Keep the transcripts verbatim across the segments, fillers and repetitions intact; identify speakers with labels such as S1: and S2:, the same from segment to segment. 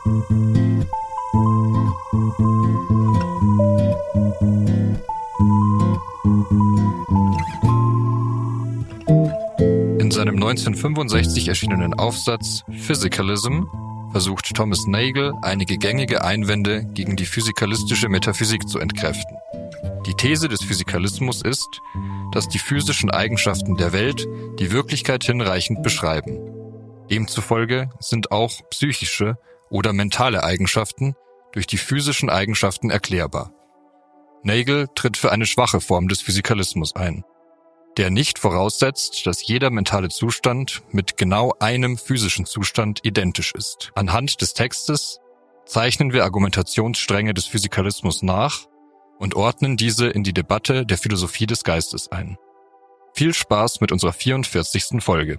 S1: In seinem neunzehnhundertfünfundsechzig erschienenen Aufsatz Physicalism versucht Thomas Nagel, einige gängige Einwände gegen die physikalistische Metaphysik zu entkräften. Die These des Physikalismus ist, dass die physischen Eigenschaften der Welt die Wirklichkeit hinreichend beschreiben. Demzufolge sind auch psychische oder mentale Eigenschaften durch die physischen Eigenschaften erklärbar. Nagel tritt für eine schwache Form des Physikalismus ein, der nicht voraussetzt, dass jeder mentale Zustand mit genau einem physischen Zustand identisch ist. Anhand des Textes zeichnen wir Argumentationsstränge des Physikalismus nach und ordnen diese in die Debatte der Philosophie des Geistes ein. Viel Spaß mit unserer vierundvierzigsten Folge.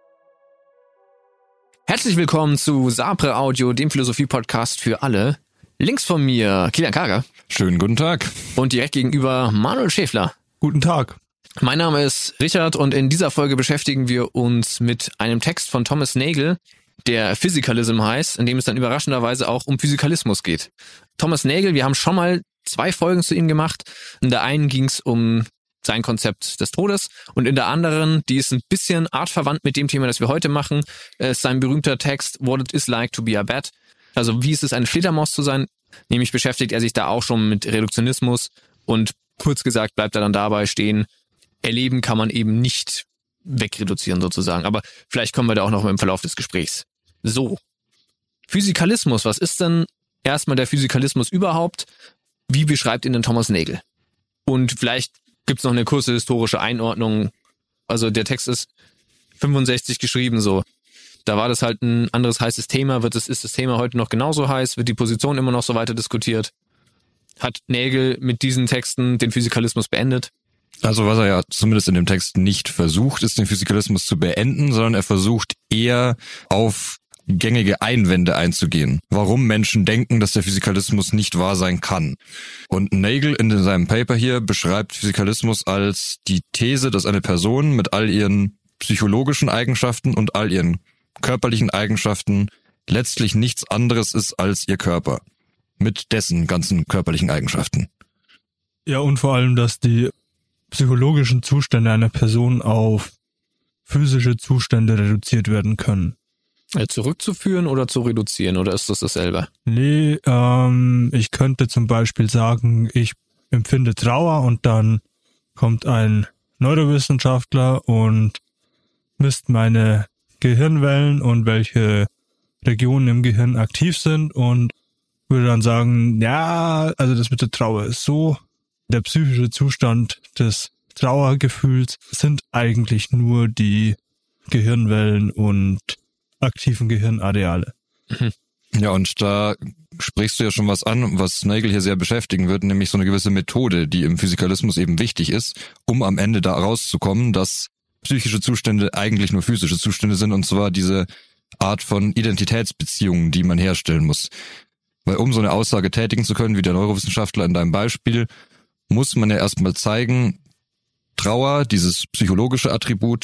S2: Herzlich willkommen zu Sapre Audio, dem Philosophie-Podcast für alle. Links von mir Kilian Karger.
S1: Schönen guten Tag.
S2: Und direkt gegenüber Manuel Schäfler.
S3: Guten Tag.
S2: Mein Name ist Richard und in dieser Folge beschäftigen wir uns mit einem Text von Thomas Nagel, der Physicalism heißt, in dem es dann überraschenderweise auch um Physikalismus geht. Thomas Nagel, wir haben schon mal zwei Folgen zu ihm gemacht. In der einen ging es um sein Konzept des Todes und in der anderen, die ist ein bisschen artverwandt mit dem Thema, das wir heute machen, ist sein berühmter Text What It Is Like to Be a Bat. Also wie ist es, eine Fledermaus zu sein? Nämlich beschäftigt er sich da auch schon mit Reduktionismus und kurz gesagt bleibt er dann dabei stehen, Erleben kann man eben nicht wegreduzieren sozusagen. Aber vielleicht kommen wir da auch noch im Verlauf des Gesprächs. So, Physikalismus, was ist denn erstmal der Physikalismus überhaupt? Wie beschreibt ihn denn Thomas Nagel? Und vielleicht gibt's noch eine kurze historische Einordnung. Also der Text ist fünfundsechzig geschrieben, so. Da war das halt ein anderes heißes Thema. Wird es, ist das Thema heute noch genauso heiß? Wird die Position immer noch so weiter diskutiert? Hat Nagel mit diesen Texten den Physikalismus beendet?
S1: Also was er ja zumindest in dem Text nicht versucht, ist den Physikalismus zu beenden, sondern er versucht eher auf gängige Einwände einzugehen. Warum Menschen denken, dass der Physikalismus nicht wahr sein kann. Und Nagel in seinem Paper hier beschreibt Physikalismus als die These, dass eine Person mit all ihren psychologischen Eigenschaften und all ihren körperlichen Eigenschaften letztlich nichts anderes ist als ihr Körper. Mit dessen ganzen körperlichen Eigenschaften.
S3: Ja, und vor allem, dass die psychologischen Zustände einer Person auf physische Zustände reduziert werden können.
S2: Zurückzuführen oder zu reduzieren, oder ist das dasselbe?
S3: Nee, ähm, ich könnte zum Beispiel sagen, ich empfinde Trauer und dann kommt ein Neurowissenschaftler und misst meine Gehirnwellen und welche Regionen im Gehirn aktiv sind und würde dann sagen, ja, also das mit der Trauer ist so, der psychische Zustand des Trauergefühls sind eigentlich nur die Gehirnwellen und aktiven Gehirnareale.
S1: Ja, und da sprichst du ja schon was an, was Nagel hier sehr beschäftigen wird, nämlich so eine gewisse Methode, die im Physikalismus eben wichtig ist, um am Ende da rauszukommen, dass psychische Zustände eigentlich nur physische Zustände sind, und zwar diese Art von Identitätsbeziehungen, die man herstellen muss. Weil um so eine Aussage tätigen zu können, wie der Neurowissenschaftler in deinem Beispiel, muss man ja erstmal zeigen, Trauer, dieses psychologische Attribut,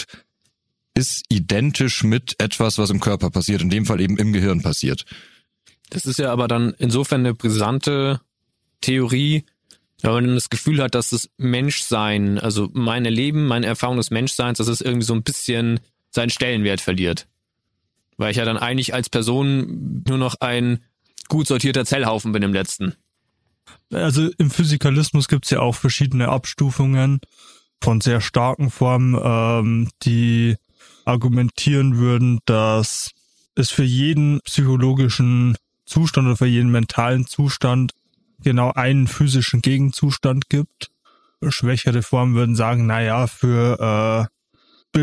S1: ist identisch mit etwas, was im Körper passiert, in dem Fall eben im Gehirn passiert.
S2: Das ist ja aber dann insofern eine brisante Theorie, wenn man das Gefühl hat, dass das Menschsein, also mein Erleben, meine Erfahrung des Menschseins, dass es irgendwie so ein bisschen seinen Stellenwert verliert. Weil ich ja dann eigentlich als Person nur noch ein gut sortierter Zellhaufen bin im letzten.
S3: Also im Physikalismus gibt's ja auch verschiedene Abstufungen von sehr starken Formen, ähm, die argumentieren würden, dass es für jeden psychologischen Zustand oder für jeden mentalen Zustand genau einen physischen Gegenzustand gibt. Schwächere Formen würden sagen, naja, für äh,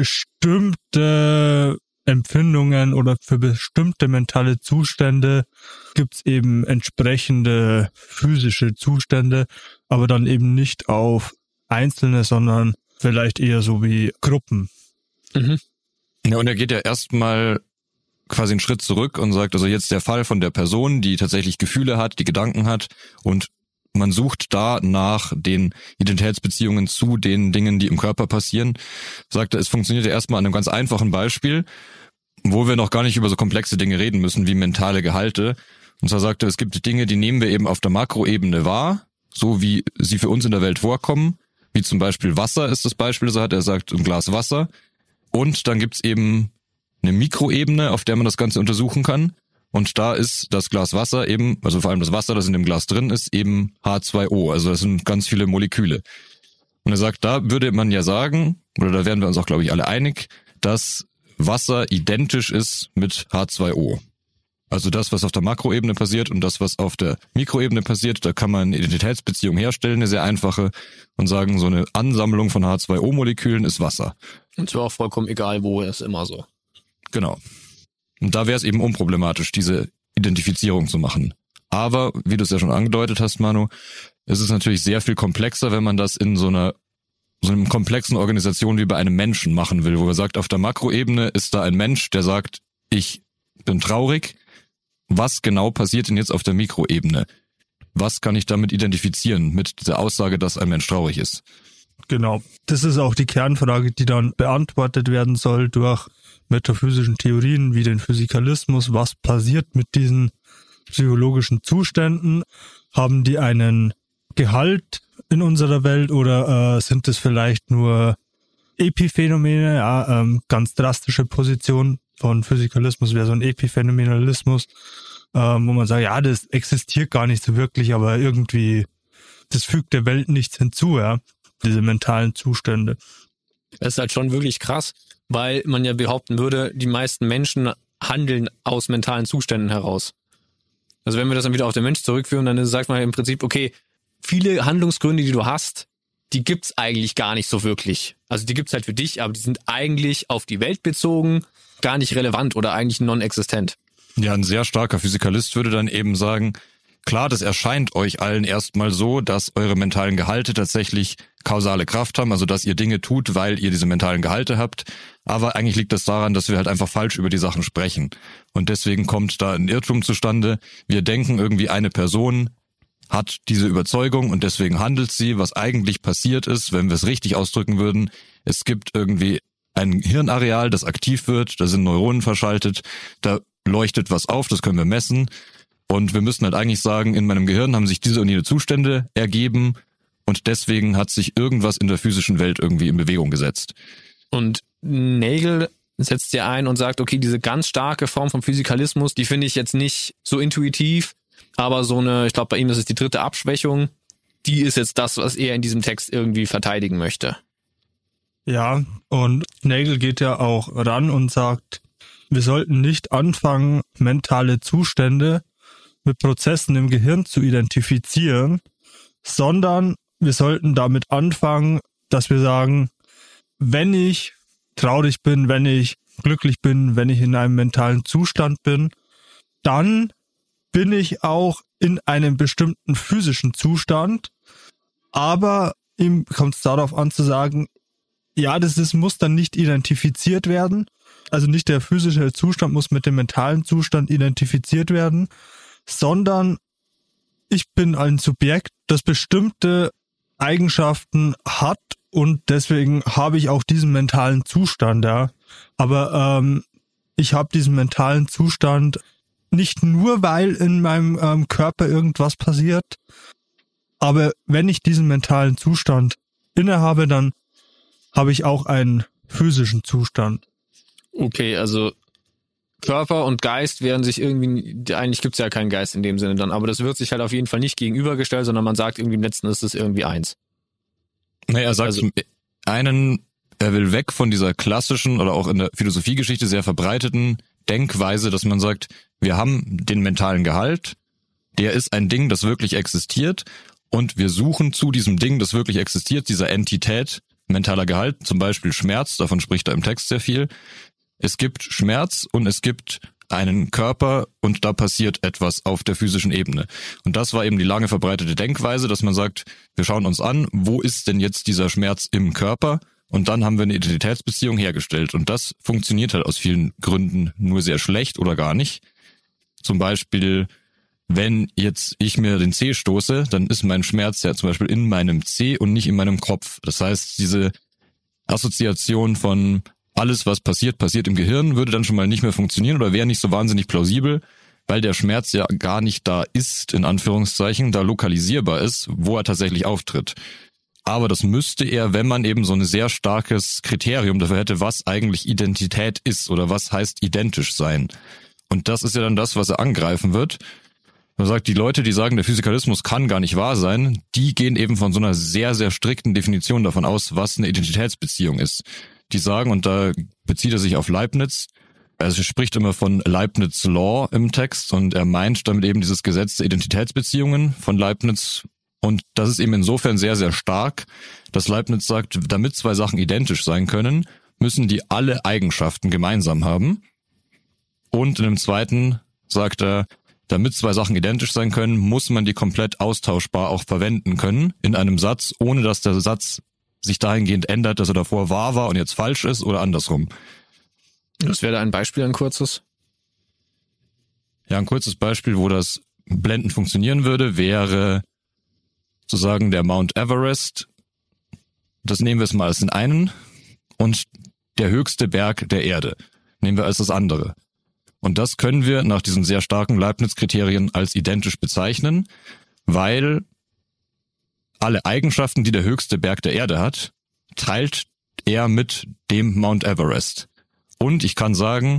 S3: bestimmte Empfindungen oder für bestimmte mentale Zustände gibt's eben entsprechende physische Zustände, aber dann eben nicht auf einzelne, sondern vielleicht eher so wie Gruppen.
S2: Mhm.
S1: Ja, und er geht ja erstmal quasi einen Schritt zurück und sagt, also jetzt der Fall von der Person, die tatsächlich Gefühle hat, die Gedanken hat, und man sucht da nach den Identitätsbeziehungen zu den Dingen, die im Körper passieren. Sagt er, es funktioniert ja erstmal an einem ganz einfachen Beispiel, wo wir noch gar nicht über so komplexe Dinge reden müssen wie mentale Gehalte. Und zwar sagt er, es gibt Dinge, die nehmen wir eben auf der Makroebene wahr, so wie sie für uns in der Welt vorkommen, wie zum Beispiel Wasser ist das Beispiel, so hat er sagt, ein Glas Wasser. Und dann gibt's eben eine Mikroebene, auf der man das Ganze untersuchen kann. Und da ist das Glas Wasser eben, also vor allem das Wasser, das in dem Glas drin ist, eben H zwei O. Also das sind ganz viele Moleküle. Und er sagt, da würde man ja sagen, oder da wären wir uns auch, glaube ich, alle einig, dass Wasser identisch ist mit H zwei O. Also das, was auf der Makroebene passiert und das, was auf der Mikroebene passiert, da kann man eine Identitätsbeziehung herstellen, eine sehr einfache, und sagen, so eine Ansammlung von H zwei O-Molekülen ist Wasser.
S2: Und zwar auch vollkommen egal, wo, ist immer so.
S1: Genau. Und da wäre es eben unproblematisch, diese Identifizierung zu machen. Aber, wie du es ja schon angedeutet hast, Manu, es ist natürlich sehr viel komplexer, wenn man das in so einer so einer komplexen Organisation wie bei einem Menschen machen will, wo er sagt, auf der Makroebene ist da ein Mensch, der sagt, ich bin traurig. Was genau passiert denn jetzt auf der Mikroebene? Was kann ich damit identifizieren, mit dieser Aussage, dass ein Mensch traurig ist?
S3: Genau. Das ist auch die Kernfrage, die dann beantwortet werden soll durch metaphysischen Theorien wie den Physikalismus. Was passiert mit diesen psychologischen Zuständen? Haben die einen Gehalt in unserer Welt oder äh, sind es vielleicht nur Epiphänomene? Ja, ähm, ganz drastische Position von Physikalismus wäre so ein Epiphänomenalismus, ähm, wo man sagt, ja, das existiert gar nicht so wirklich, aber irgendwie, das fügt der Welt nichts hinzu, ja, diese mentalen Zustände.
S2: Das ist halt schon wirklich krass, weil man ja behaupten würde, die meisten Menschen handeln aus mentalen Zuständen heraus. Also wenn wir das dann wieder auf den Mensch zurückführen, dann sagt man im Prinzip, okay, viele Handlungsgründe, die du hast, die gibt's eigentlich gar nicht so wirklich. Also die gibt's halt für dich, aber die sind eigentlich auf die Welt bezogen, gar nicht relevant oder eigentlich non-existent.
S1: Ja, ein sehr starker Physikalist würde dann eben sagen, klar, das erscheint euch allen erstmal so, dass eure mentalen Gehalte tatsächlich kausale Kraft haben, also dass ihr Dinge tut, weil ihr diese mentalen Gehalte habt, aber eigentlich liegt das daran, dass wir halt einfach falsch über die Sachen sprechen. Und deswegen kommt da ein Irrtum zustande. Wir denken irgendwie, eine Person hat diese Überzeugung und deswegen handelt sie, was eigentlich passiert ist, wenn wir es richtig ausdrücken würden. Es gibt irgendwie ein Hirnareal, das aktiv wird, da sind Neuronen verschaltet, da leuchtet was auf, das können wir messen. Und wir müssen halt eigentlich sagen, in meinem Gehirn haben sich diese und jene Zustände ergeben und deswegen hat sich irgendwas in der physischen Welt irgendwie in Bewegung gesetzt.
S2: Und Nagel setzt ja ein und sagt, okay, diese ganz starke Form von Physikalismus, die finde ich jetzt nicht so intuitiv, aber so eine, ich glaube bei ihm ist es die dritte Abschwächung, die ist jetzt das, was er in diesem Text irgendwie verteidigen möchte.
S3: Ja, und Nagel geht ja auch ran und sagt, wir sollten nicht anfangen, mentale Zustände mit Prozessen im Gehirn zu identifizieren, sondern wir sollten damit anfangen, dass wir sagen, wenn ich traurig bin, wenn ich glücklich bin, wenn ich in einem mentalen Zustand bin, dann bin ich auch in einem bestimmten physischen Zustand, aber ihm kommt es darauf an zu sagen, ja, das ist, muss dann nicht identifiziert werden, also nicht der physische Zustand muss mit dem mentalen Zustand identifiziert werden, sondern ich bin ein Subjekt, das bestimmte Eigenschaften hat und deswegen habe ich auch diesen mentalen Zustand, ja. Aber ähm, ich habe diesen mentalen Zustand nicht nur, weil in meinem ähm, Körper irgendwas passiert, aber wenn ich diesen mentalen Zustand innehabe, dann habe ich auch einen physischen Zustand.
S2: Okay, also Körper und Geist wären sich irgendwie, eigentlich gibt's ja keinen Geist in dem Sinne dann, aber das wird sich halt auf jeden Fall nicht gegenübergestellt, sondern man sagt irgendwie im Letzten ist es irgendwie eins.
S1: Naja, er sagt
S2: Also-
S1: zum einen, er will weg von dieser klassischen oder auch in der Philosophiegeschichte sehr verbreiteten Denkweise, dass man sagt, wir haben den mentalen Gehalt, der ist ein Ding, das wirklich existiert und wir suchen zu diesem Ding, das wirklich existiert, dieser Entität, mentaler Gehalt, zum Beispiel Schmerz, davon spricht er im Text sehr viel. Es gibt Schmerz und es gibt einen Körper und da passiert etwas auf der physischen Ebene. Und das war eben die lange verbreitete Denkweise, dass man sagt, wir schauen uns an, wo ist denn jetzt dieser Schmerz im Körper? Und dann haben wir eine Identitätsbeziehung hergestellt. Und das funktioniert halt aus vielen Gründen nur sehr schlecht oder gar nicht. Zum Beispiel, wenn jetzt ich mir den Zeh stoße, dann ist mein Schmerz ja zum Beispiel in meinem Zeh und nicht in meinem Kopf. Das heißt, diese Assoziation von alles, was passiert, passiert im Gehirn, würde dann schon mal nicht mehr funktionieren oder wäre nicht so wahnsinnig plausibel, weil der Schmerz ja gar nicht da ist, in Anführungszeichen, da lokalisierbar ist, wo er tatsächlich auftritt. Aber das müsste er, wenn man eben so ein sehr starkes Kriterium dafür hätte, was eigentlich Identität ist oder was heißt identisch sein. Und das ist ja dann das, was er angreifen wird. Man sagt, die Leute, die sagen, der Physikalismus kann gar nicht wahr sein, die gehen eben von so einer sehr, sehr strikten Definition davon aus, was eine Identitätsbeziehung ist. Die sagen, und da bezieht er sich auf Leibniz, also er spricht immer von Leibniz Law im Text und er meint damit eben dieses Gesetz der Identitätsbeziehungen von Leibniz. Und das ist eben insofern sehr, sehr stark, dass Leibniz sagt, damit zwei Sachen identisch sein können, müssen die alle Eigenschaften gemeinsam haben. Und in dem zweiten sagt er, damit zwei Sachen identisch sein können, muss man die komplett austauschbar auch verwenden können in einem Satz, ohne dass der Satz sich dahingehend ändert, dass er davor wahr war und jetzt falsch ist oder andersrum.
S2: Das wäre da ein Beispiel, ein kurzes?
S1: Ja, ein kurzes Beispiel, wo das blendend funktionieren würde, wäre sozusagen der Mount Everest. Das nehmen wir es mal als den einen und der höchste Berg der Erde nehmen wir als das andere. Und das können wir nach diesen sehr starken Leibniz-Kriterien als identisch bezeichnen, weil alle Eigenschaften, die der höchste Berg der Erde hat, teilt er mit dem Mount Everest. Und ich kann sagen,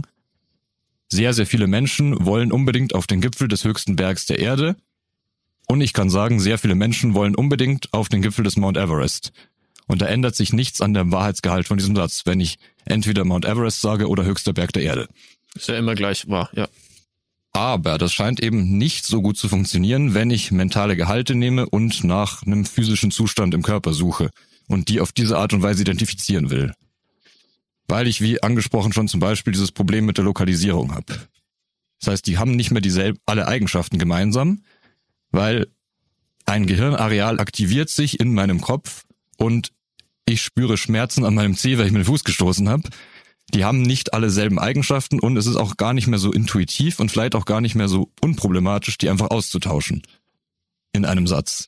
S1: sehr, sehr viele Menschen wollen unbedingt auf den Gipfel des höchsten Bergs der Erde. Und ich kann sagen, sehr viele Menschen wollen unbedingt auf den Gipfel des Mount Everest. Und da ändert sich nichts an dem Wahrheitsgehalt von diesem Satz, wenn ich entweder Mount Everest sage oder höchster Berg der Erde.
S2: Ist ja immer gleich wahr, ja.
S1: Aber das scheint eben nicht so gut zu funktionieren, wenn ich mentale Gehalte nehme und nach einem physischen Zustand im Körper suche und die auf diese Art und Weise identifizieren will. Weil ich, wie angesprochen, schon zum Beispiel dieses Problem mit der Lokalisierung habe. Das heißt, die haben nicht mehr dieselben, alle Eigenschaften gemeinsam, weil ein Gehirnareal aktiviert sich in meinem Kopf und ich spüre Schmerzen an meinem Zeh, weil ich mir den Fuß gestoßen habe. Die haben nicht alle selben Eigenschaften und es ist auch gar nicht mehr so intuitiv und vielleicht auch gar nicht mehr so unproblematisch, die einfach auszutauschen in einem Satz.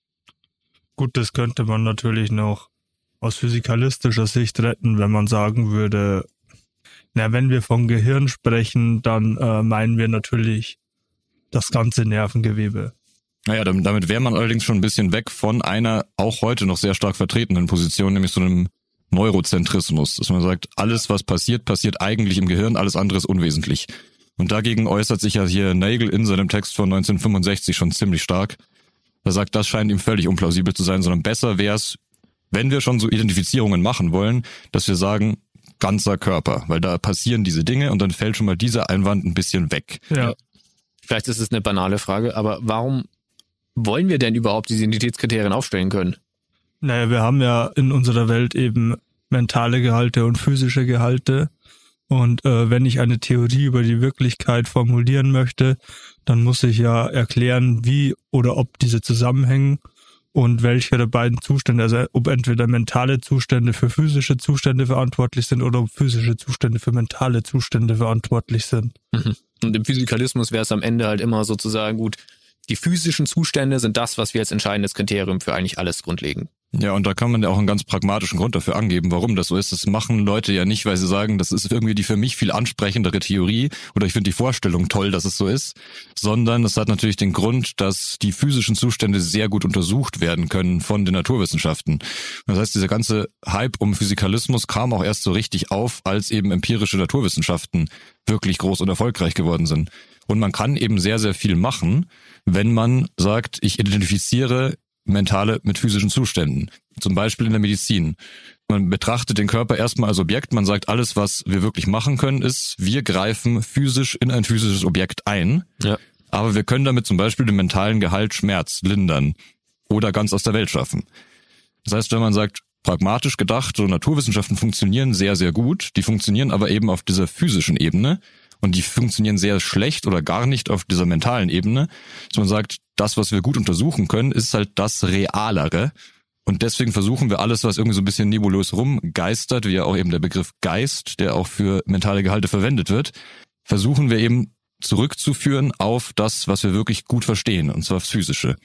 S3: Gut, das könnte man natürlich noch aus physikalistischer Sicht retten, wenn man sagen würde, na, wenn wir von Gehirn sprechen, dann äh, meinen wir natürlich das ganze Nervengewebe.
S1: Naja, damit, damit wäre man allerdings schon ein bisschen weg von einer auch heute noch sehr stark vertretenen Position, nämlich so einem Neurozentrismus, dass man sagt, alles, was passiert, passiert eigentlich im Gehirn, alles andere ist unwesentlich. Und dagegen äußert sich ja hier Nagel in seinem Text von neunzehnhundertfünfundsechzig schon ziemlich stark. Er sagt, das scheint ihm völlig unplausibel zu sein, sondern besser wäre es, wenn wir schon so Identifizierungen machen wollen, dass wir sagen, ganzer Körper, weil da passieren diese Dinge und dann fällt schon mal dieser Einwand ein bisschen weg.
S3: Ja.
S2: Vielleicht ist es eine banale Frage, aber warum wollen wir denn überhaupt diese Identitätskriterien aufstellen können?
S3: Naja, wir haben ja in unserer Welt eben mentale Gehalte und physische Gehalte. Und äh, wenn ich eine Theorie über die Wirklichkeit formulieren möchte, dann muss ich ja erklären, wie oder ob diese zusammenhängen und welche der beiden Zustände, also ob entweder mentale Zustände für physische Zustände verantwortlich sind oder ob physische Zustände für mentale Zustände verantwortlich sind.
S2: Mhm. Und im Physikalismus wäre es am Ende halt immer sozusagen gut, die physischen Zustände sind das, was wir als entscheidendes Kriterium für eigentlich alles grundlegen.
S1: Ja, und da kann man ja auch einen ganz pragmatischen Grund dafür angeben, warum das so ist. Das machen Leute ja nicht, weil sie sagen, das ist irgendwie die für mich viel ansprechendere Theorie oder ich finde die Vorstellung toll, dass es so ist, sondern es hat natürlich den Grund, dass die physischen Zustände sehr gut untersucht werden können von den Naturwissenschaften. Das heißt, dieser ganze Hype um Physikalismus kam auch erst so richtig auf, als eben empirische Naturwissenschaften wirklich groß und erfolgreich geworden sind. Und man kann eben sehr, sehr viel machen, wenn man sagt, ich identifiziere mentale mit physischen Zuständen. Zum Beispiel in der Medizin. Man betrachtet den Körper erstmal als Objekt. Man sagt, alles, was wir wirklich machen können, ist, wir greifen physisch in ein physisches Objekt ein.
S2: Ja.
S1: Aber wir können damit zum Beispiel den mentalen Gehalt Schmerz lindern oder ganz aus der Welt schaffen. Das heißt, wenn man sagt, pragmatisch gedacht, so Naturwissenschaften funktionieren sehr, sehr gut. Die funktionieren aber eben auf dieser physischen Ebene. Und die funktionieren sehr schlecht oder gar nicht auf dieser mentalen Ebene. Dass man sagt, das, was wir gut untersuchen können, ist halt das Realere. Und deswegen versuchen wir alles, was irgendwie so ein bisschen nebulös rumgeistert, wie ja auch eben der Begriff Geist, der auch für mentale Gehalte verwendet wird, versuchen wir eben zurückzuführen auf das, was wir wirklich gut verstehen, und zwar das Physische.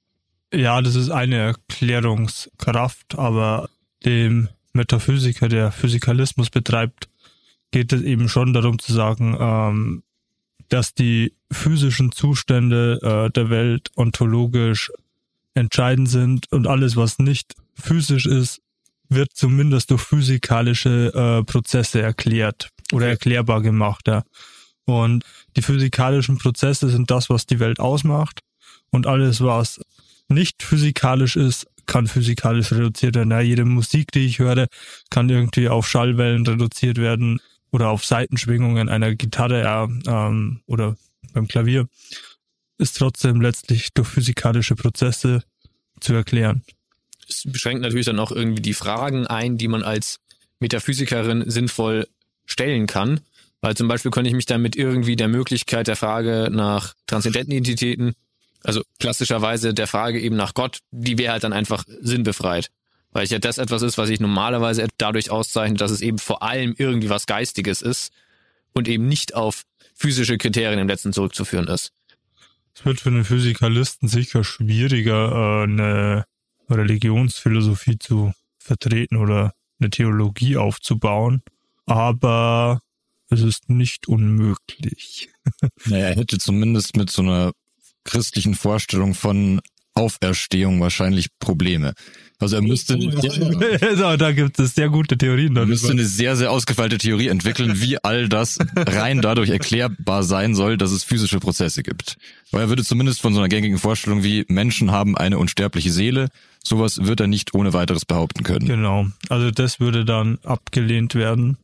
S3: Ja, das ist eine Erklärungskraft, aber dem Metaphysiker, der Physikalismus betreibt, geht es eben schon darum zu sagen, ähm, dass die physischen Zustände äh, der Welt ontologisch entscheidend sind und alles, was nicht physisch ist, wird zumindest durch physikalische äh, Prozesse erklärt oder erklärbar gemacht. Ja. Und die physikalischen Prozesse sind das, was die Welt ausmacht. Und alles, was nicht physikalisch ist, kann physikalisch reduziert werden. Ja, jede Musik, die ich höre, kann irgendwie auf Schallwellen reduziert werden oder auf Saitenschwingungen einer Gitarre ja, ähm, oder beim Klavier. Ist trotzdem letztlich durch physikalische Prozesse zu erklären.
S2: Es beschränkt natürlich dann auch irgendwie die Fragen ein, die man als Metaphysikerin sinnvoll stellen kann. Weil zum Beispiel könnte ich mich dann mit irgendwie der Möglichkeit der Frage nach transzendenten Identitäten, also klassischerweise der Frage eben nach Gott, die wäre halt dann einfach sinnbefreit. Weil es ja das etwas ist, was sich normalerweise dadurch auszeichnet, dass es eben vor allem irgendwie was Geistiges ist und eben nicht auf physische Kriterien im Letzten zurückzuführen ist.
S3: Es wird für einen Physikalisten sicher schwieriger, eine Religionsphilosophie zu vertreten oder eine Theologie aufzubauen, aber es ist nicht unmöglich.
S1: Naja, er hätte zumindest mit so einer christlichen Vorstellung von Auferstehung wahrscheinlich Probleme. Also er müsste,
S3: ja, da gibt es sehr gute Theorien.
S1: Er müsste eine sehr, sehr ausgefeilte Theorie entwickeln, wie all das rein dadurch erklärbar sein soll, dass es physische Prozesse gibt. Weil er würde zumindest von so einer gängigen Vorstellung wie Menschen haben eine unsterbliche Seele, sowas wird er nicht ohne weiteres behaupten können.
S3: Genau, also das würde dann abgelehnt werden.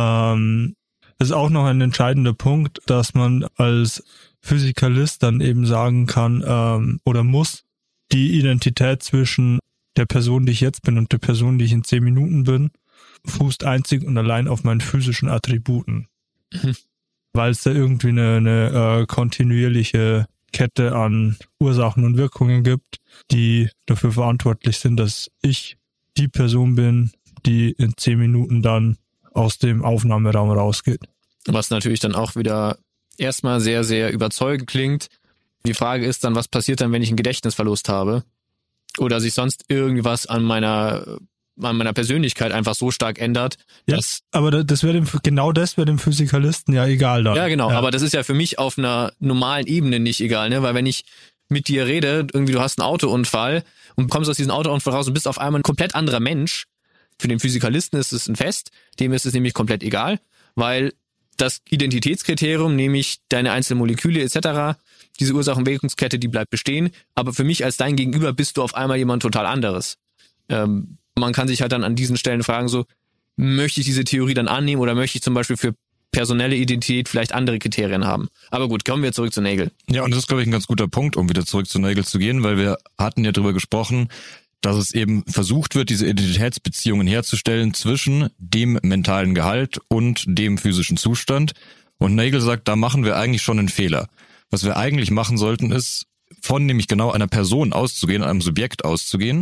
S3: Ähm, das ist auch noch ein entscheidender Punkt, dass man als Physikalist dann eben sagen kann ähm, oder muss, die Identität zwischen der Person, die ich jetzt bin und der Person, die ich in zehn Minuten bin, fußt einzig und allein auf meinen physischen Attributen. Mhm. Weil es da irgendwie eine, eine äh, kontinuierliche Kette an Ursachen und Wirkungen gibt, die dafür verantwortlich sind, dass ich die Person bin, die in zehn Minuten dann aus dem Aufnahmeraum rausgeht.
S2: Was natürlich dann auch wieder erstmal sehr, sehr überzeugend klingt. Die Frage ist dann, was passiert dann, wenn ich einen Gedächtnisverlust habe? Oder sich sonst irgendwas an meiner an meiner Persönlichkeit einfach so stark ändert.
S3: Ja,
S2: dass
S3: aber das wäre dem, genau das wäre dem Physikalisten ja egal dann.
S2: Ja, genau,
S3: ja.
S2: Aber das ist ja für mich auf einer normalen Ebene nicht egal, ne? Weil wenn ich mit dir rede, irgendwie du hast einen Autounfall und kommst aus diesem Autounfall raus und bist auf einmal ein komplett anderer Mensch. Für den Physikalisten ist es ein Fest, dem ist es nämlich komplett egal, weil das Identitätskriterium, nämlich deine einzelnen Moleküle et cetera, diese Ursachen-Wirkungskette, die bleibt bestehen. Aber für mich als dein Gegenüber bist du auf einmal jemand total anderes. Ähm, man kann sich halt dann an diesen Stellen fragen, so, möchte ich diese Theorie dann annehmen oder möchte ich zum Beispiel für personelle Identität vielleicht andere Kriterien haben? Aber gut, kommen wir zurück zu Nagel.
S1: Ja, und das ist, glaube ich, ein ganz guter Punkt, um wieder zurück zu Nagel zu gehen, weil wir hatten ja drüber gesprochen, dass es eben versucht wird, diese Identitätsbeziehungen herzustellen zwischen dem mentalen Gehalt und dem physischen Zustand. Und Nagel sagt, da machen wir eigentlich schon einen Fehler. Was wir eigentlich machen sollten, ist, von nämlich genau einer Person auszugehen, einem Subjekt auszugehen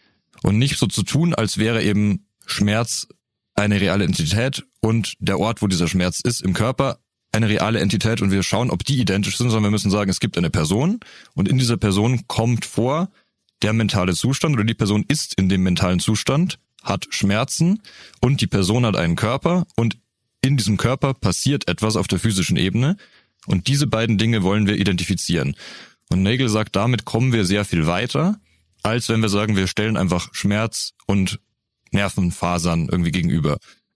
S1: und nicht so zu tun, als wäre eben Schmerz eine reale Entität und der Ort, wo dieser Schmerz ist, im Körper, eine reale Entität und wir schauen, ob die identisch sind, sondern wir müssen sagen, es gibt eine Person und in dieser Person kommt vor der mentale Zustand oder die Person ist in dem mentalen Zustand, hat Schmerzen und die Person hat einen Körper und in diesem Körper passiert etwas auf der physischen Ebene. Und diese beiden Dinge wollen wir identifizieren. Und Nagel sagt, damit kommen wir sehr viel weiter, als wenn wir sagen, wir stellen einfach Schmerz und Nervenfasern irgendwie gegenüber.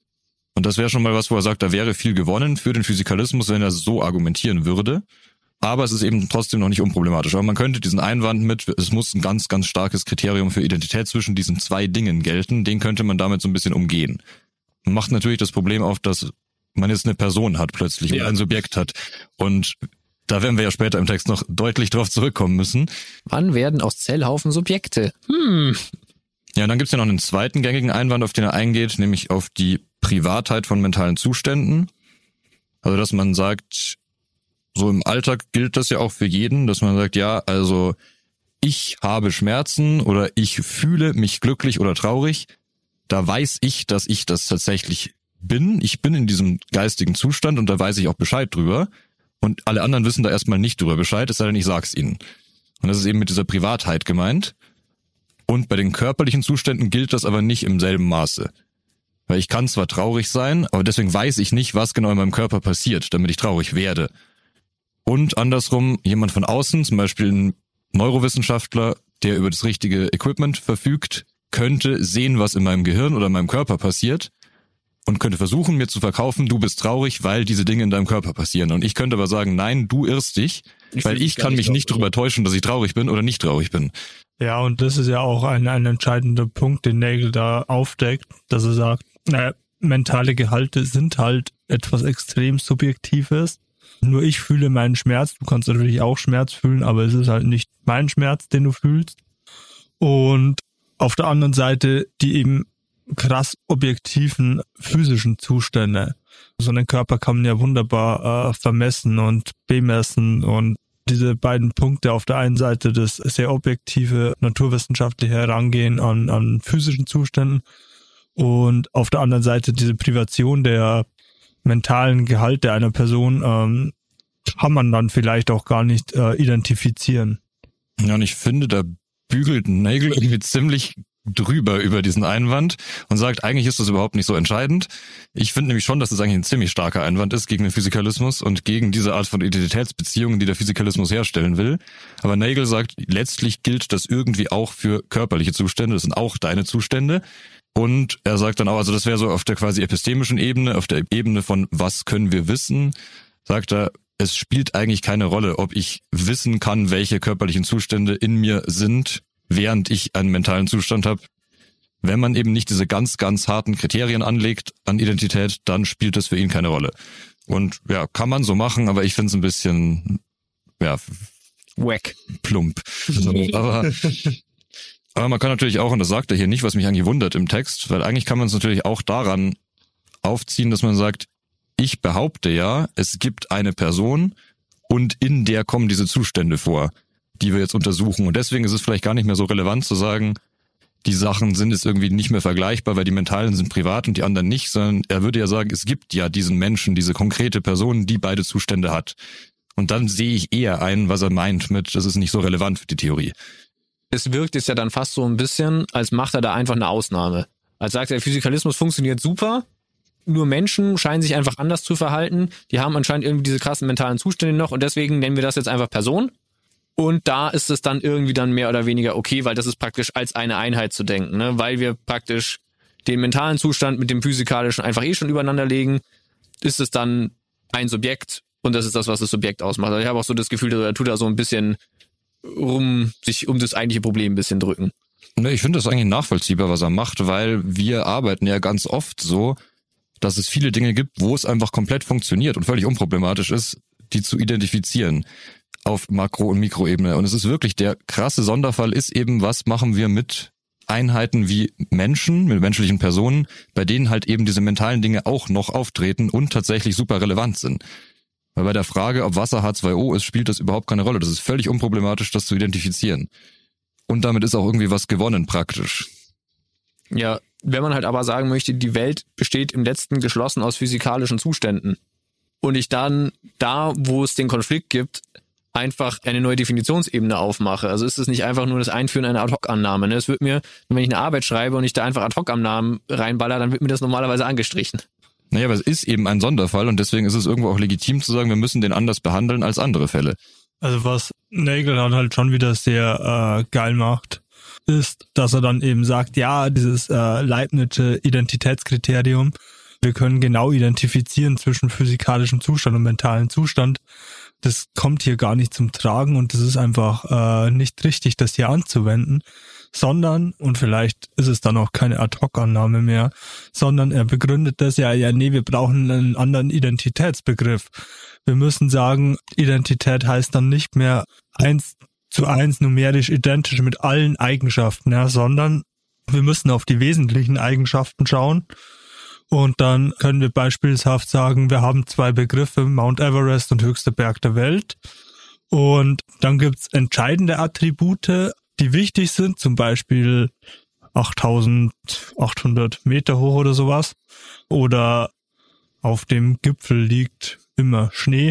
S1: Und das wäre schon mal was, wo er sagt, da wäre viel gewonnen für den Physikalismus, wenn er so argumentieren würde. Aber es ist eben trotzdem noch nicht unproblematisch. Aber man könnte diesen Einwand mit, es muss ein ganz, ganz starkes Kriterium für Identität zwischen diesen zwei Dingen gelten, den könnte man damit so ein bisschen umgehen. Man macht natürlich das Problem auf, dass man jetzt eine Person hat plötzlich ja. und ein Subjekt hat. Und da werden wir ja später im Text noch deutlich drauf zurückkommen müssen.
S2: Wann werden aus Zellhaufen Subjekte? Hm.
S1: Ja, und dann gibt's ja noch einen zweiten gängigen Einwand, auf den er eingeht, nämlich auf die Privatheit von mentalen Zuständen. Also, dass man sagt, so im Alltag gilt das ja auch für jeden, dass man sagt, ja, also ich habe Schmerzen oder ich fühle mich glücklich oder traurig. Da weiß ich, dass ich das tatsächlich bin. Ich bin in diesem geistigen Zustand und da weiß ich auch Bescheid drüber. Und alle anderen wissen da erstmal nicht drüber Bescheid, es sei denn, ich sag's ihnen. Und das ist eben mit dieser Privatheit gemeint. Und bei den körperlichen Zuständen gilt das aber nicht im selben Maße. Weil ich kann zwar traurig sein, aber deswegen weiß ich nicht, was genau in meinem Körper passiert, damit ich traurig werde. Und andersrum, jemand von außen, zum Beispiel ein Neurowissenschaftler, der über das richtige Equipment verfügt, könnte sehen, was in meinem Gehirn oder in meinem Körper passiert und könnte versuchen, mir zu verkaufen, du bist traurig, weil diese Dinge in deinem Körper passieren. Und ich könnte aber sagen, nein, du irrst dich, ich weil ich kann mich nicht darüber täuschen, dass ich traurig bin oder nicht traurig bin.
S3: Ja, und das ist ja auch ein, ein entscheidender Punkt, den Nagel da aufdeckt, dass er sagt, naja, mentale Gehalte sind halt etwas extrem Subjektives. Nur ich fühle meinen Schmerz, du kannst natürlich auch Schmerz fühlen, aber es ist halt nicht mein Schmerz, den du fühlst. Und auf der anderen Seite die eben krass objektiven physischen Zustände. So einen Körper kann man ja wunderbar äh, vermessen und bemessen, und diese beiden Punkte, auf der einen Seite das sehr objektive, naturwissenschaftliche Herangehen an, an physischen Zuständen und auf der anderen Seite diese Privation der mentalen Gehalte einer Person, ähm, kann man dann vielleicht auch gar nicht äh, identifizieren.
S1: Ja, und ich finde, da bügelt Nagel irgendwie ziemlich drüber über diesen Einwand und sagt, eigentlich ist das überhaupt nicht so entscheidend. Ich finde nämlich schon, dass das eigentlich ein ziemlich starker Einwand ist gegen den Physikalismus und gegen diese Art von Identitätsbeziehungen, die der Physikalismus herstellen will. Aber Nagel sagt, letztlich gilt das irgendwie auch für körperliche Zustände, das sind auch deine Zustände. Und er sagt dann auch, also das wäre so auf der quasi epistemischen Ebene, auf der Ebene von was können wir wissen, sagt er, es spielt eigentlich keine Rolle, ob ich wissen kann, welche körperlichen Zustände in mir sind, während ich einen mentalen Zustand habe. Wenn man eben nicht diese ganz, ganz harten Kriterien anlegt an Identität, dann spielt das für ihn keine Rolle. Und ja, kann man so machen, aber ich finde es ein bisschen, ja,
S2: wack,
S1: plump. aber Aber man kann natürlich auch, und das sagt er hier nicht, was mich eigentlich wundert im Text, weil eigentlich kann man es natürlich auch daran aufziehen, dass man sagt, ich behaupte ja, es gibt eine Person und in der kommen diese Zustände vor, die wir jetzt untersuchen. Und deswegen ist es vielleicht gar nicht mehr so relevant zu sagen, die Sachen sind jetzt irgendwie nicht mehr vergleichbar, weil die mentalen sind privat und die anderen nicht, sondern er würde ja sagen, es gibt ja diesen Menschen, diese konkrete Person, die beide Zustände hat. Und dann sehe ich eher ein, was er meint mit, das ist nicht so relevant für die Theorie.
S2: Es wirkt jetzt ja dann fast so ein bisschen, als macht er da einfach eine Ausnahme. Als sagt er, der Physikalismus funktioniert super, nur Menschen scheinen sich einfach anders zu verhalten. Die haben anscheinend irgendwie diese krassen mentalen Zustände noch und deswegen nennen wir das jetzt einfach Person. Und da ist es dann irgendwie dann mehr oder weniger okay, weil das ist praktisch als eine Einheit zu denken, ne? Weil wir praktisch den mentalen Zustand mit dem physikalischen einfach eh schon übereinander legen, ist es dann ein Subjekt und das ist das, was das Subjekt ausmacht. Also ich habe auch so das Gefühl, er tut da so ein bisschen rum, sich um das eigentliche Problem ein bisschen drücken.
S1: Ne, ich finde das eigentlich nachvollziehbar, was er macht, weil wir arbeiten ja ganz oft so, dass es viele Dinge gibt, wo es einfach komplett funktioniert und völlig unproblematisch ist, die zu identifizieren auf Makro- und Mikroebene. Und es ist wirklich, der krasse Sonderfall ist eben, was machen wir mit Einheiten wie Menschen, mit menschlichen Personen, bei denen halt eben diese mentalen Dinge auch noch auftreten und tatsächlich super relevant sind. Weil bei der Frage, ob Wasser H zwei O ist, spielt das überhaupt keine Rolle. Das ist völlig unproblematisch, das zu identifizieren. Und damit ist auch irgendwie was gewonnen praktisch.
S2: Ja, wenn man halt aber sagen möchte, die Welt besteht im letzten geschlossen aus physikalischen Zuständen und ich dann da, wo es den Konflikt gibt, einfach eine neue Definitionsebene aufmache. Also ist es nicht einfach nur das Einführen einer Ad-Hoc-Annahme. Ne? Es wird mir, wenn ich eine Arbeit schreibe und ich da einfach Ad-Hoc-Annahmen reinballer, dann wird mir das normalerweise angestrichen.
S1: Naja, aber es ist eben ein Sonderfall und deswegen ist es irgendwo auch legitim zu sagen, wir müssen den anders behandeln als andere Fälle.
S3: Also was Nagel dann halt schon wieder sehr äh, geil macht, ist, dass er dann eben sagt, ja, dieses äh, Leibnizsche Identitätskriterium, wir können genau identifizieren zwischen physikalischem Zustand und mentalen Zustand. Das kommt hier gar nicht zum Tragen und das ist einfach äh, nicht richtig, das hier anzuwenden, sondern, und vielleicht ist es dann auch keine Ad-Hoc-Annahme mehr, sondern er begründet das ja, ja, nee, wir brauchen einen anderen Identitätsbegriff. Wir müssen sagen, Identität heißt dann nicht mehr eins zu eins numerisch identisch mit allen Eigenschaften, ja, sondern wir müssen auf die wesentlichen Eigenschaften schauen. Und dann können wir beispielshaft sagen, wir haben zwei Begriffe, Mount Everest und höchster Berg der Welt. Und dann gibt's entscheidende Attribute, die wichtig sind, zum Beispiel achttausendachthundert Meter hoch oder sowas. Oder auf dem Gipfel liegt immer Schnee.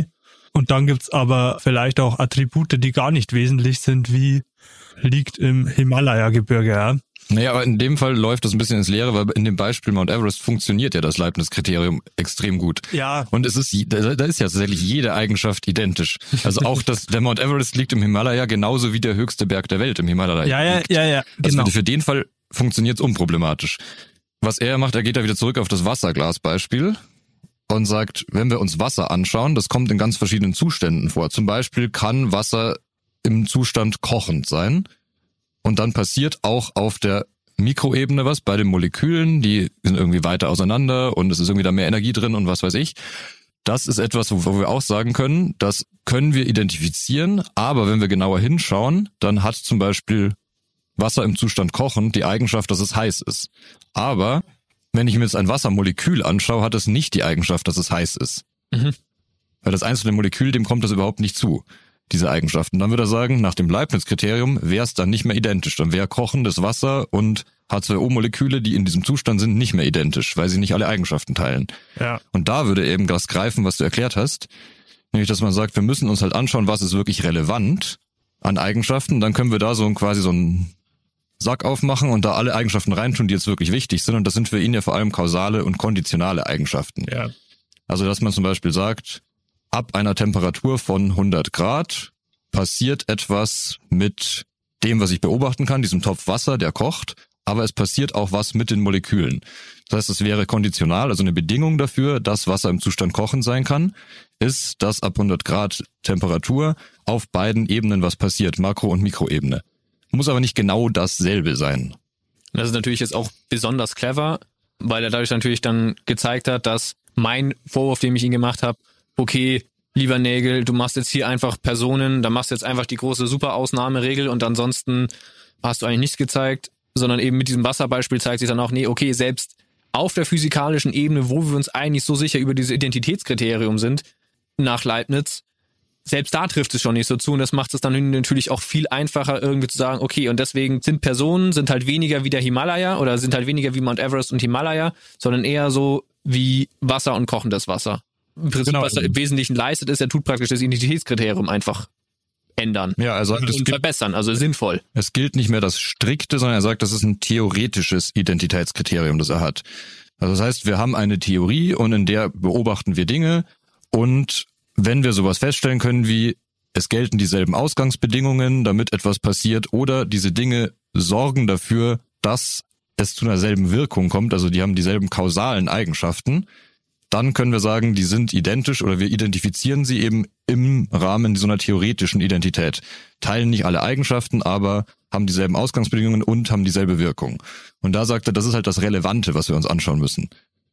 S3: Und dann gibt's aber vielleicht auch Attribute, die gar nicht wesentlich sind, wie liegt im Himalaya-Gebirge, ja.
S1: Naja, aber in dem Fall läuft das ein bisschen ins Leere, weil in dem Beispiel Mount Everest funktioniert ja das Leibniz-Kriterium extrem gut.
S3: Ja.
S1: Und es ist, da, da ist ja tatsächlich jede Eigenschaft identisch. Also auch das, der Mount Everest liegt im Himalaya genauso wie der höchste Berg der Welt im Himalaya
S3: Ja, ja,
S1: liegt.
S3: ja, ja, genau.
S1: Also für den Fall funktioniert es unproblematisch. Was er macht, er geht da wieder zurück auf das Wasserglas-Beispiel und sagt, wenn wir uns Wasser anschauen, das kommt in ganz verschiedenen Zuständen vor. Zum Beispiel kann Wasser im Zustand kochend sein. Und dann passiert auch auf der Mikroebene was bei den Molekülen, die sind irgendwie weiter auseinander und es ist irgendwie da mehr Energie drin und was weiß ich. Das ist etwas, wo wir auch sagen können, das können wir identifizieren, aber wenn wir genauer hinschauen, dann hat zum Beispiel Wasser im Zustand kochend die Eigenschaft, dass es heiß ist. Aber wenn ich mir jetzt ein Wassermolekül anschaue, hat es nicht die Eigenschaft, dass es heiß ist. Mhm. Weil das einzelne Molekül, dem kommt das überhaupt nicht zu, diese Eigenschaften. Dann würde er sagen, nach dem Leibniz-Kriterium wäre es dann nicht mehr identisch. Dann wäre kochendes Wasser und H zwei O-Moleküle, die in diesem Zustand sind, nicht mehr identisch, weil sie nicht alle Eigenschaften teilen.
S3: Ja.
S1: Und da würde eben das greifen, was du erklärt hast, nämlich, dass man sagt, wir müssen uns halt anschauen, was ist wirklich relevant an Eigenschaften. Dann können wir da so ein, quasi so einen Sack aufmachen und da alle Eigenschaften reintun, die jetzt wirklich wichtig sind. Und das sind für ihn ja vor allem kausale und konditionale Eigenschaften.
S3: Ja.
S1: Also, dass man zum Beispiel sagt, ab einer Temperatur von hundert Grad passiert etwas mit dem, was ich beobachten kann, diesem Topf Wasser, der kocht, aber es passiert auch was mit den Molekülen. Das heißt, es wäre konditional, also eine Bedingung dafür, dass Wasser im Zustand kochen sein kann, ist, dass ab hundert Grad Temperatur auf beiden Ebenen was passiert, Makro- und Mikroebene. Muss aber nicht genau dasselbe sein.
S2: Das ist natürlich jetzt auch besonders clever, weil er dadurch natürlich dann gezeigt hat, dass mein Vorwurf, den ich ihm gemacht habe, okay, lieber Nagel, du machst jetzt hier einfach Personen, da machst du jetzt einfach die große Super-Ausnahmeregel und ansonsten hast du eigentlich nichts gezeigt, sondern eben mit diesem Wasserbeispiel zeigt sich dann auch, nee, okay, selbst auf der physikalischen Ebene, wo wir uns eigentlich so sicher über dieses Identitätskriterium sind, nach Leibniz, selbst da trifft es schon nicht so zu und das macht es dann natürlich auch viel einfacher irgendwie zu sagen, okay, und deswegen sind Personen, sind halt weniger wie der Himalaya oder sind halt weniger wie Mount Everest und Himalaya, sondern eher so wie Wasser und kochendes Wasser. Im Prinzip, genau. Was er im Wesentlichen leistet, ist, er tut praktisch das Identitätskriterium einfach ändern.
S1: Ja, er sagt,
S2: und,
S1: es
S2: und
S1: gibt,
S2: verbessern, also sinnvoll.
S1: Es gilt nicht mehr das strikte, sondern er sagt, das ist ein theoretisches Identitätskriterium, das er hat. Also das heißt, wir haben eine Theorie und in der beobachten wir Dinge und wenn wir sowas feststellen können wie, es gelten dieselben Ausgangsbedingungen, damit etwas passiert oder diese Dinge sorgen dafür, dass es zu einer selben Wirkung kommt, also die haben dieselben kausalen Eigenschaften, dann können wir sagen, die sind identisch oder wir identifizieren sie eben im Rahmen so einer theoretischen Identität. Teilen nicht alle Eigenschaften, aber haben dieselben Ausgangsbedingungen und haben dieselbe Wirkung. Und da sagt er, das ist halt das Relevante, was wir uns anschauen müssen.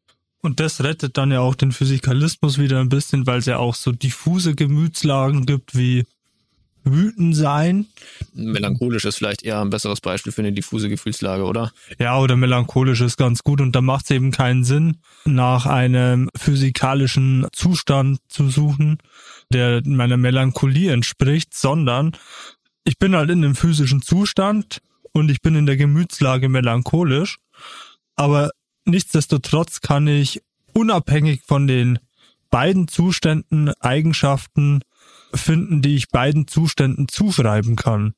S3: Und das rettet dann ja auch den Physikalismus wieder ein bisschen, weil es ja auch so diffuse Gemütslagen gibt wie wütend sein.
S2: Melancholisch ist vielleicht eher ein besseres Beispiel für eine diffuse Gefühlslage, oder?
S3: Ja, oder melancholisch ist ganz gut und da macht es eben keinen Sinn, nach einem physikalischen Zustand zu suchen, der meiner Melancholie entspricht, sondern ich bin halt in einem physischen Zustand und ich bin in der Gemütslage melancholisch, aber nichtsdestotrotz kann ich unabhängig von den beiden Zuständen Eigenschaften finden, die ich beiden Zuständen zuschreiben kann.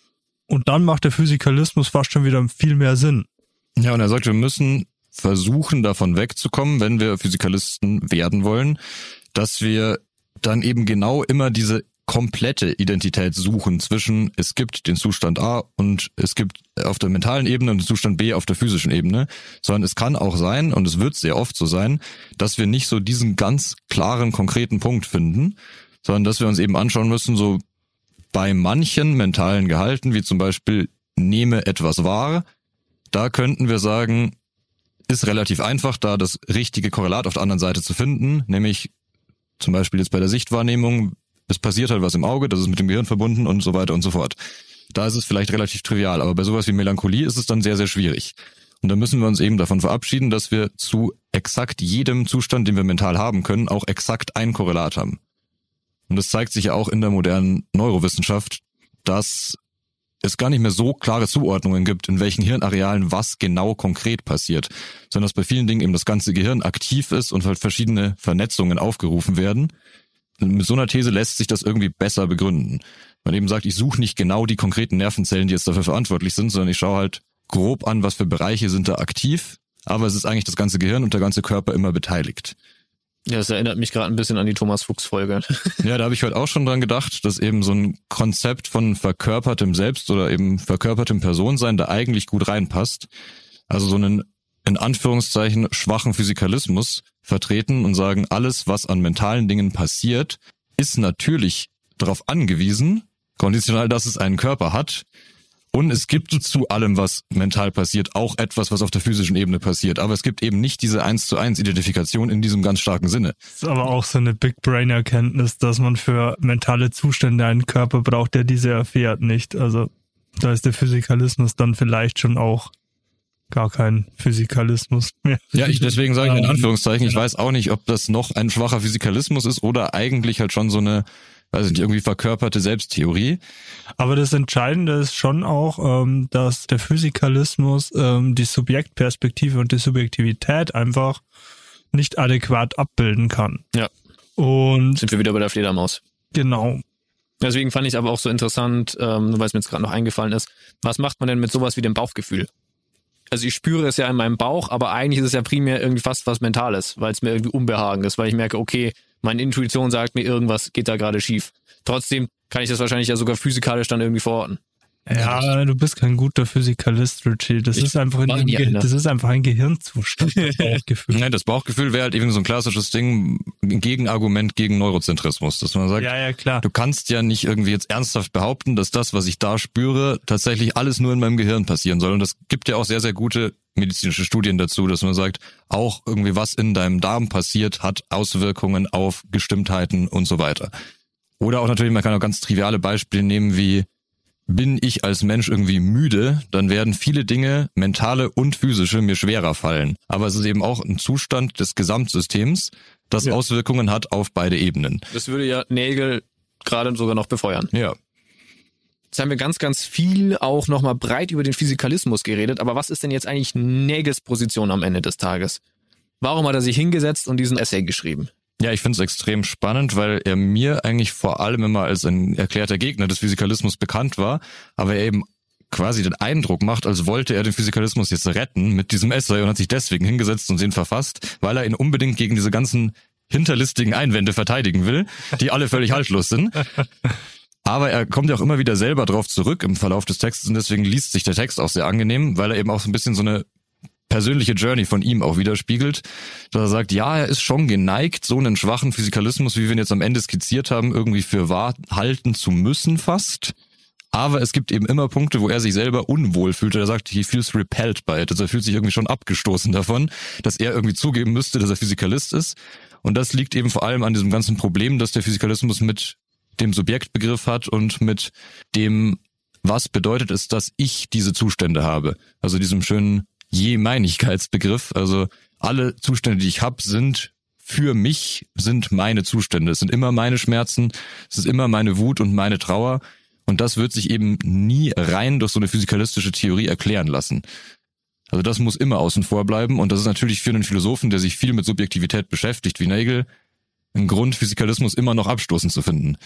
S3: Und dann macht der Physikalismus fast schon wieder viel mehr Sinn.
S1: Ja, und er sagt, wir müssen versuchen, davon wegzukommen, wenn wir Physikalisten werden wollen, dass wir dann eben genau immer diese komplette Identität suchen zwischen, es gibt den Zustand A und es gibt auf der mentalen Ebene und den Zustand B auf der physischen Ebene, sondern es kann auch sein, und es wird sehr oft so sein, dass wir nicht so diesen ganz klaren, konkreten Punkt finden, sondern dass wir uns eben anschauen müssen, so bei manchen mentalen Gehalten, wie zum Beispiel nehme etwas wahr, da könnten wir sagen, ist relativ einfach, da das richtige Korrelat auf der anderen Seite zu finden, nämlich zum Beispiel jetzt bei der Sichtwahrnehmung, es passiert halt was im Auge, das ist mit dem Gehirn verbunden und so weiter und so fort. Da ist es vielleicht relativ trivial, aber bei sowas wie Melancholie ist es dann sehr, sehr schwierig. Und da müssen wir uns eben davon verabschieden, dass wir zu exakt jedem Zustand, den wir mental haben können, auch exakt ein Korrelat haben. Und das zeigt sich ja auch in der modernen Neurowissenschaft, dass es gar nicht mehr so klare Zuordnungen gibt, in welchen Hirnarealen was genau konkret passiert, sondern dass bei vielen Dingen eben das ganze Gehirn aktiv ist und halt verschiedene Vernetzungen aufgerufen werden, mit so einer These lässt sich das irgendwie besser begründen. Man eben sagt, ich suche nicht genau die konkreten Nervenzellen, die jetzt dafür verantwortlich sind, sondern ich schaue halt grob an, was für Bereiche sind da aktiv, aber es ist eigentlich das ganze Gehirn und der ganze Körper immer beteiligt.
S2: Ja, das erinnert mich gerade ein bisschen an die Thomas-Fuchs-Folge.
S1: Ja, da habe ich heute auch schon dran gedacht, dass eben so ein Konzept von verkörpertem Selbst oder eben verkörpertem Personensein da eigentlich gut reinpasst. Also so einen, in Anführungszeichen, schwachen Physikalismus vertreten und sagen, alles, was an mentalen Dingen passiert, ist natürlich darauf angewiesen, konditional, dass es einen Körper hat. Und es gibt zu allem, was mental passiert, auch etwas, was auf der physischen Ebene passiert. Aber es gibt eben nicht diese eins zu eins Identifikation in diesem ganz starken Sinne.
S3: Das ist aber auch so eine Big-Brain-Erkenntnis, dass man für mentale Zustände einen Körper braucht, der diese erfährt, nicht? Also da ist der Physikalismus dann vielleicht schon auch gar kein Physikalismus mehr.
S1: Ja, ich deswegen sage ich in Anführungszeichen, ich weiß auch nicht, ob das noch ein schwacher Physikalismus ist oder eigentlich halt schon so eine, weiß ich nicht, irgendwie verkörperte Selbsttheorie.
S3: Aber das Entscheidende ist schon auch, ähm, dass der Physikalismus ähm, die Subjektperspektive und die Subjektivität einfach nicht adäquat abbilden kann.
S2: Ja.
S3: Und
S2: sind wir wieder bei der Fledermaus.
S3: Genau.
S2: Deswegen fand ich es aber auch so interessant, ähm, weil es mir jetzt gerade noch eingefallen ist, was macht man denn mit sowas wie dem Bauchgefühl? Also ich spüre es ja in meinem Bauch, aber eigentlich ist es ja primär irgendwie fast was Mentales, weil es mir irgendwie Unbehagen ist, weil ich merke, okay, meine Intuition sagt mir, irgendwas geht da gerade schief. Trotzdem kann ich das wahrscheinlich ja sogar physikalisch dann irgendwie verorten.
S3: Ja, du bist kein guter Physikalist, Richie. Das ist einfach ein, ein Ge- das ist einfach ein Gehirnzustand, das Bauchgefühl.
S1: Nein, das Bauchgefühl wäre halt eben so ein klassisches Ding, ein Gegenargument gegen Neurozentrismus, dass man sagt,
S3: ja, ja, klar.
S1: Du kannst ja nicht irgendwie jetzt ernsthaft behaupten, dass das, was ich da spüre, tatsächlich alles nur in meinem Gehirn passieren soll. Und das gibt ja auch sehr, sehr gute medizinische Studien dazu, dass man sagt, auch irgendwie was in deinem Darm passiert, hat Auswirkungen auf Gestimmtheiten und so weiter. Oder auch natürlich, man kann auch ganz triviale Beispiele nehmen wie, bin ich als Mensch irgendwie müde, dann werden viele Dinge, mentale und physische, mir schwerer fallen. Aber es ist eben auch ein Zustand des Gesamtsystems, das ja Auswirkungen hat auf beide Ebenen.
S2: Das würde ja Nagel gerade sogar noch befeuern.
S1: Ja.
S2: Jetzt haben wir ganz, ganz viel auch nochmal breit über den Physikalismus geredet, aber was ist denn jetzt eigentlich Nagels Position am Ende des Tages? Warum hat er sich hingesetzt und diesen Essay geschrieben?
S1: Ja, ich finde es extrem spannend, weil er mir eigentlich vor allem immer als ein erklärter Gegner des Physikalismus bekannt war, aber er eben quasi den Eindruck macht, als wollte er den Physikalismus jetzt retten mit diesem Essay und hat sich deswegen hingesetzt und den verfasst, weil er ihn unbedingt gegen diese ganzen hinterlistigen Einwände verteidigen will, die alle völlig haltlos sind. Aber er kommt ja auch immer wieder selber drauf zurück im Verlauf des Textes und deswegen liest sich der Text auch sehr angenehm, weil er eben auch so ein bisschen so eine persönliche Journey von ihm auch widerspiegelt, dass er sagt, ja, er ist schon geneigt, so einen schwachen Physikalismus, wie wir ihn jetzt am Ende skizziert haben, irgendwie für wahr halten zu müssen fast. Aber es gibt eben immer Punkte, wo er sich selber unwohl fühlt. Er sagt, he feels repelled by it. Also er fühlt sich irgendwie schon abgestoßen davon, dass er irgendwie zugeben müsste, dass er Physikalist ist. Und das liegt eben vor allem an diesem ganzen Problem, dass der Physikalismus mit dem Subjektbegriff hat und mit dem, was bedeutet es, dass ich diese Zustände habe. Also diesem schönen Je-Meinigkeitsbegriff, also alle Zustände, die ich habe, sind für mich, sind meine Zustände. Es sind immer meine Schmerzen, es ist immer meine Wut und meine Trauer und das wird sich eben nie rein durch so eine physikalistische Theorie erklären lassen. Also das muss immer außen vor bleiben und das ist natürlich für einen Philosophen, der sich viel mit Subjektivität beschäftigt, wie Nagel, ein Grund, Physikalismus immer noch abstoßend zu finden.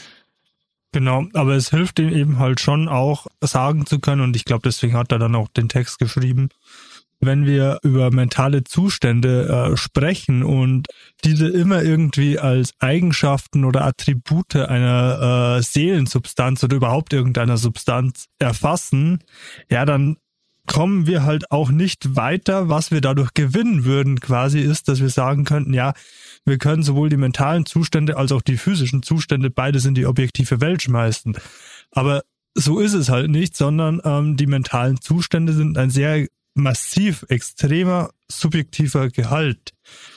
S3: Genau, aber es hilft ihm eben halt schon auch sagen zu können und ich glaube, deswegen hat er dann auch den Text geschrieben, wenn wir über mentale Zustände äh, sprechen und diese immer irgendwie als Eigenschaften oder Attribute einer äh, Seelensubstanz oder überhaupt irgendeiner Substanz erfassen, ja, dann kommen wir halt auch nicht weiter. Was wir dadurch gewinnen würden quasi ist, dass wir sagen könnten, ja, wir können sowohl die mentalen Zustände als auch die physischen Zustände beides in die objektive Welt schmeißen. Aber so ist es halt nicht, sondern ähm, die mentalen Zustände sind ein sehr massiv extremer subjektiver Gehalt.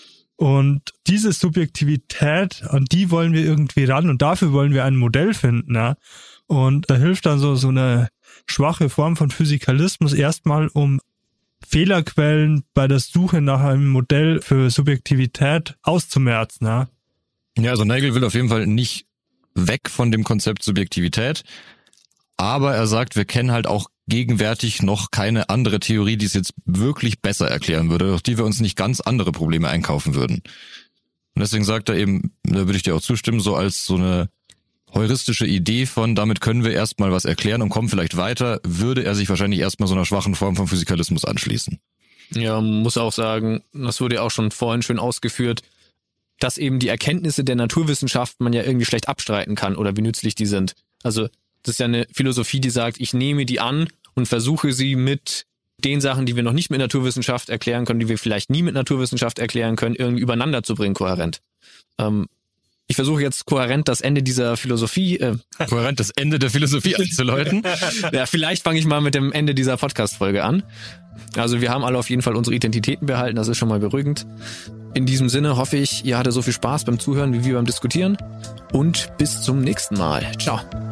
S3: Und diese Subjektivität, an die wollen wir irgendwie ran und dafür wollen wir ein Modell finden. Ja? Und da hilft dann so, so eine schwache Form von Physikalismus erstmal, um Fehlerquellen bei der Suche nach einem Modell für Subjektivität auszumerzen. Ja,
S1: ja also Nagel will auf jeden Fall nicht weg von dem Konzept Subjektivität, aber er sagt, wir kennen halt auch gegenwärtig noch keine andere Theorie, die es jetzt wirklich besser erklären würde, durch die wir uns nicht ganz andere Probleme einkaufen würden. Und deswegen sagt er eben, da würde ich dir auch zustimmen, so als so eine heuristische Idee von, damit können wir erstmal was erklären und kommen vielleicht weiter, würde er sich wahrscheinlich erstmal so einer schwachen Form von Physikalismus anschließen.
S2: Ja, man muss auch sagen, das wurde ja auch schon vorhin schön ausgeführt, dass eben die Erkenntnisse der Naturwissenschaft man ja irgendwie schlecht abstreiten kann oder wie nützlich die sind. Also das ist ja eine Philosophie, die sagt, ich nehme die an und versuche sie mit den Sachen, die wir noch nicht mit Naturwissenschaft erklären können, die wir vielleicht nie mit Naturwissenschaft erklären können, irgendwie übereinander zu bringen, kohärent. Ähm, ich versuche jetzt kohärent das Ende dieser Philosophie... Äh,
S1: kohärent das Ende der Philosophie einzuläuten?
S2: Ja, vielleicht fange ich mal mit dem Ende dieser Podcast-Folge an. Also wir haben alle auf jeden Fall unsere Identitäten behalten, das ist schon mal beruhigend. In diesem Sinne hoffe ich, ihr hattet so viel Spaß beim Zuhören wie wir beim Diskutieren und bis zum nächsten Mal. Ciao.